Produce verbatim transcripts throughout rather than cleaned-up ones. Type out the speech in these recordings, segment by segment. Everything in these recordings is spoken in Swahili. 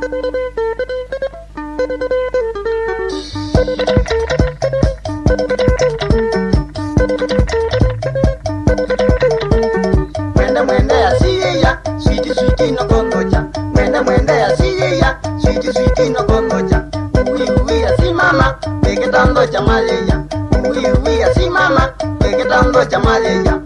Mwende mwende ya siya, sweetie sweetie no kongoja. Mwende mwende ya siya, sweetie sweetie no kongoja. Uwi uwi ya si mama, peke tango cha maleya. Uwi uwi ya si mama, peke tango cha maleya.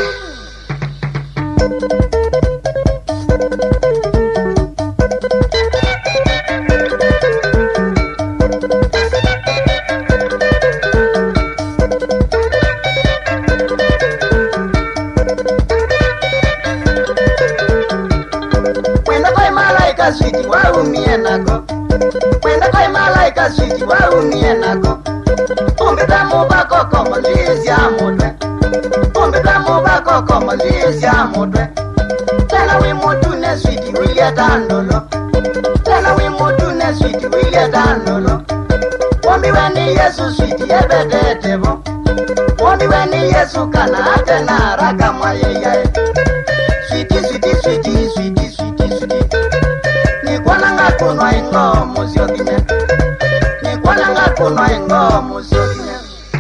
Sweetie wa umie nako, mwenda kwa malaika sweetie wa umie nako. Umbe tamu bako komo lizi ya mudwe, umbe tamu bako komo lizi ya mudwe. Tena we mutune sweetie wiye dandolo, tena we mutune sweetie wiye dandolo. Wambi weni Yesu sweetie ebete tebo, wambi weni Yesu kana atena raka mwa yeye. Sweetie sweetie sweetie sweetie sweetie sweetie. Nikwananga kunwa ingo muziokine, nikwananga kunwa ingo muziokine.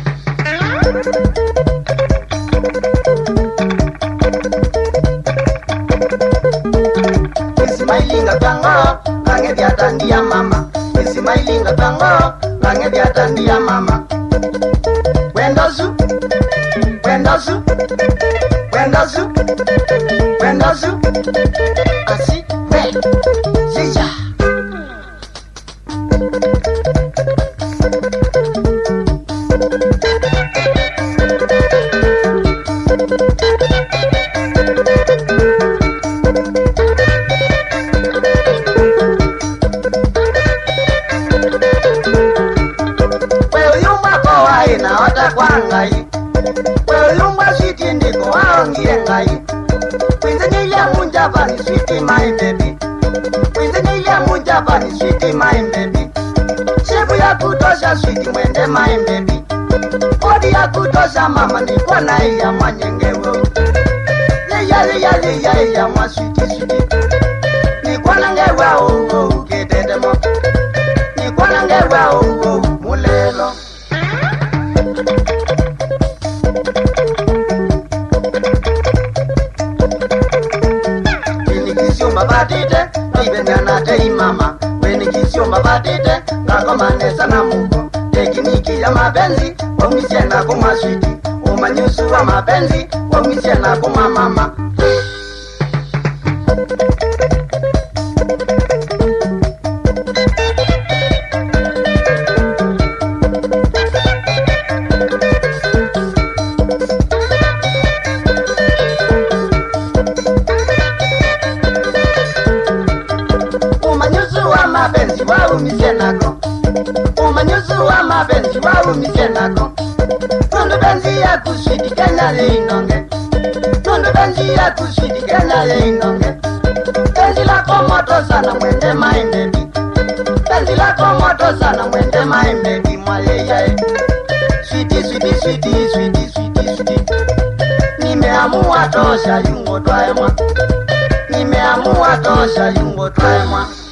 Isimailinga tango, kange biatandia mama. Isimailinga tango, kange biatandia mama. Wendosu, wendosu, wendosu, wendosu. Asi, we. Zija. Wewe yumba kwa waina wata kwa ngai, wewe yumba sweetie ndiko waongie ngai. Kwenze nile munja vani sweetie my baby, kwenze nile munja vani sweetie my baby. Shebu ya kutosha sweetie mwende my baby, odi ya kutosha mama nikwa na iya mwanyengewo. Leya leya leya leya mwa sweetie sweetie, nikwa na ngewa uwo uketedemo, nikwa na ngewa uwo mulelo. Mabadite, ibendana te mama. Weni kisio mabadite, ngako manesa na muko. Tekiniki ya mapenzi, waumisie na kuma sweetie. Umanyusu wa mapenzi, waumisie na kuma mama. Mapenzi wa umisie nako, umanyusu wa mapenzi wa umisie nako. Nondo benzi ya kuswidi kenya le inonge, nondo benzi ya kuswidi kenya le inonge. Benzi lako moto sana mwende my baby, benzi lako moto sana mwende my baby mwaleye. Sweetie sweetie sweetie sweetie sweetie sweetie, nimeamua tosha yungo twaemwa, nimeamua tosha yungo twaemwa.